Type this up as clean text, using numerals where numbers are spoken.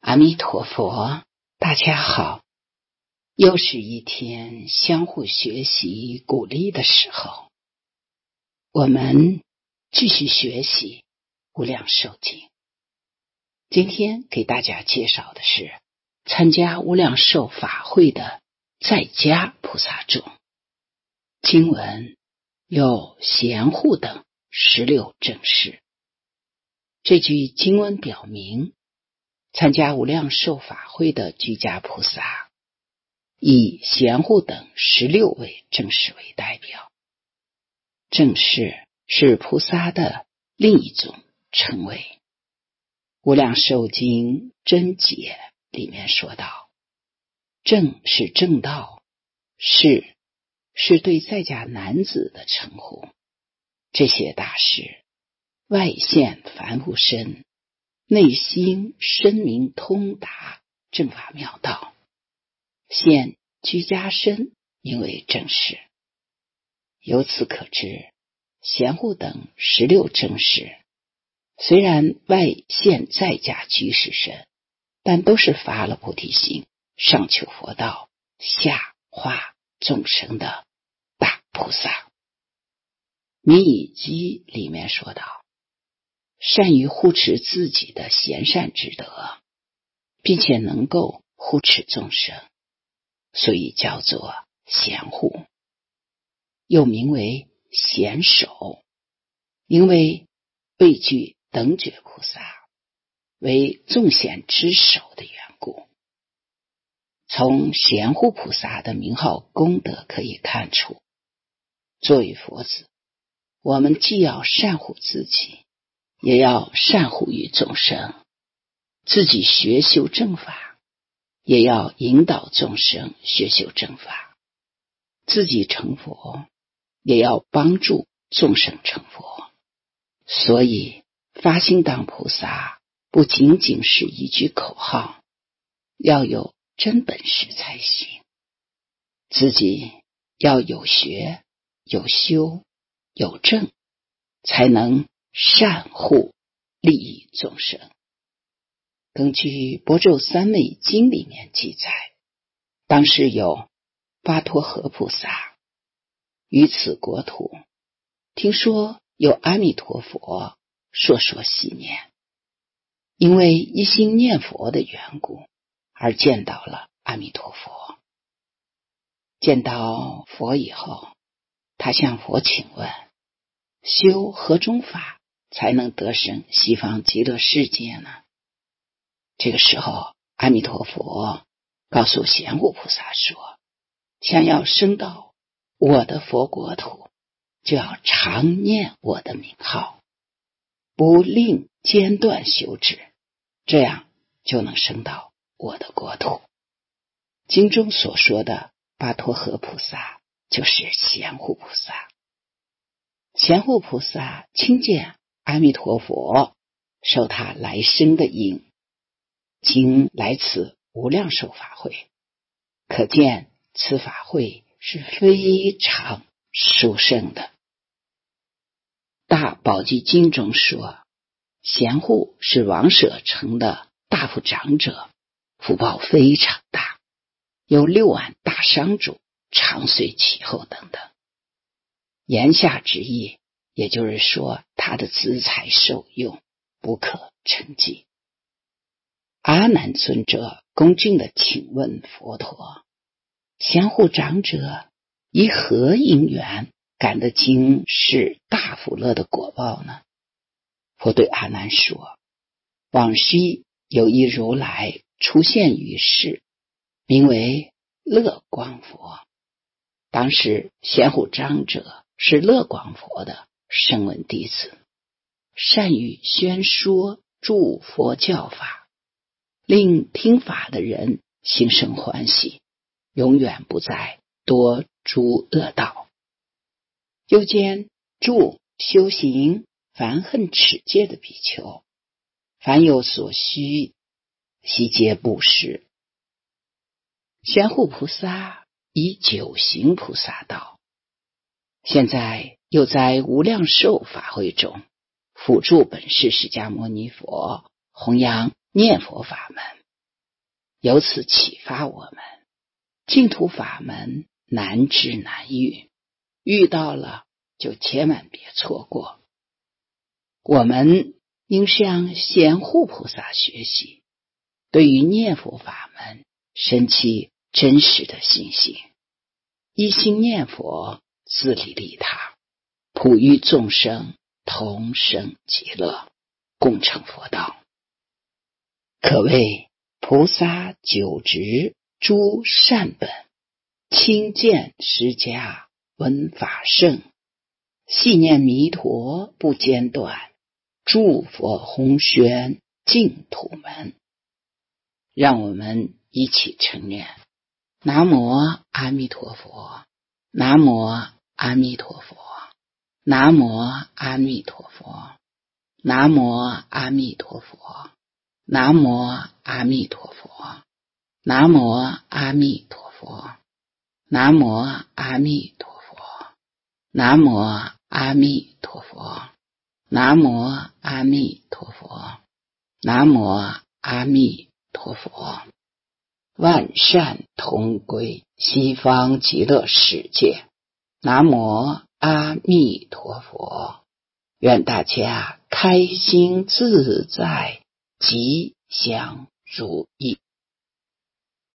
阿弥陀佛，大家好，又是一天相互学习鼓励的时候，我们继续学习无量寿经。今天给大家介绍的是参加无量寿法会的在家菩萨众。经文有贤护等16正士。这句经文表明，参加无量寿法会的居家菩萨，以贤护等16位正士为代表。正士是菩萨的另一种称谓。无量寿经真解里面说道，正是正道，士是对在家男子的称呼。这些大士外现凡夫身，内心深明通达正法妙道，现居家身名为正士。由此可知，贤护等16正士虽然外现在家居士身，但都是发了菩提心，上求佛道，下化众生的大菩萨。弥以基里面说道，善于护持自己的贤善之德，并且能够护持众生，所以叫做贤护，又名为贤守，因为位居等觉菩萨，为众贤之首的缘故。从贤护菩萨的名号功德可以看出，作为佛子，我们既要善护自己，也要善护于众生，自己学修正法，也要引导众生学修正法，自己成佛，也要帮助众生成佛。所以发心当菩萨不仅仅是一句口号，要有真本事才行。自己要有学有修有正，才能善护利益众生。根据《般舟三昧经》里面记载，当时有巴托诃菩萨于此国土，听说有阿弥陀佛，说习念，因为一心念佛的缘故，而见到了阿弥陀佛。见到佛以后，他向佛请问，修何种法才能得生西方极乐世界呢？这个时候，阿弥陀佛告诉贤护菩萨说，想要升到我的佛国土，就要常念我的名号，不令间断修止，这样就能升到我的国土。经中所说的巴托诃菩萨就是贤护菩萨。贤护菩萨亲见阿弥陀佛，受他来生的因，经来此无量寿法会，可见此法会是非常殊胜的。大宝积经中说，贤护是王舍城的大夫长者，福报非常大，有6万大商主常随其后等等。言下之意，也就是说他的资财受用不可称计。阿难尊者恭敬地请问佛陀，贤护长者以何因缘感得经是大福乐的果报呢？佛对阿难说，往昔有一如来出现于世，名为乐光佛。当时贤护长者是乐光佛的声闻弟子，善于宣说诸佛教法，令听法的人心生欢喜，永远不再多诸恶道。又见诸修行凡恨持戒的比丘，凡有所需，悉皆布施。贤护菩萨以九行菩萨道，现在又在无量寿法会中辅助本师释迦牟尼佛弘扬念佛法门， 由此启发我们，净土法门难知难遇，遇到了就千万别错过。我们应向贤护菩萨学习，对于念佛法门升起真实的信心，一心念佛，自利利他，普与众生同生极乐，共成佛道。可谓菩萨九执诸善本，亲见释迦闻法圣，细念弥陀不间断，诸佛弘宣净土门。让我们一起承认：南无阿弥陀佛，南无阿弥陀佛，南无阿弥陀佛，南无阿弥陀佛，南无阿弥陀佛，南无阿弥陀佛，南无阿弥陀佛，南无阿弥陀佛，南无阿弥陀佛，南无阿弥陀佛。万善同归西方极乐世界。南无阿弥陀佛。愿大家开心自在，吉祥如意。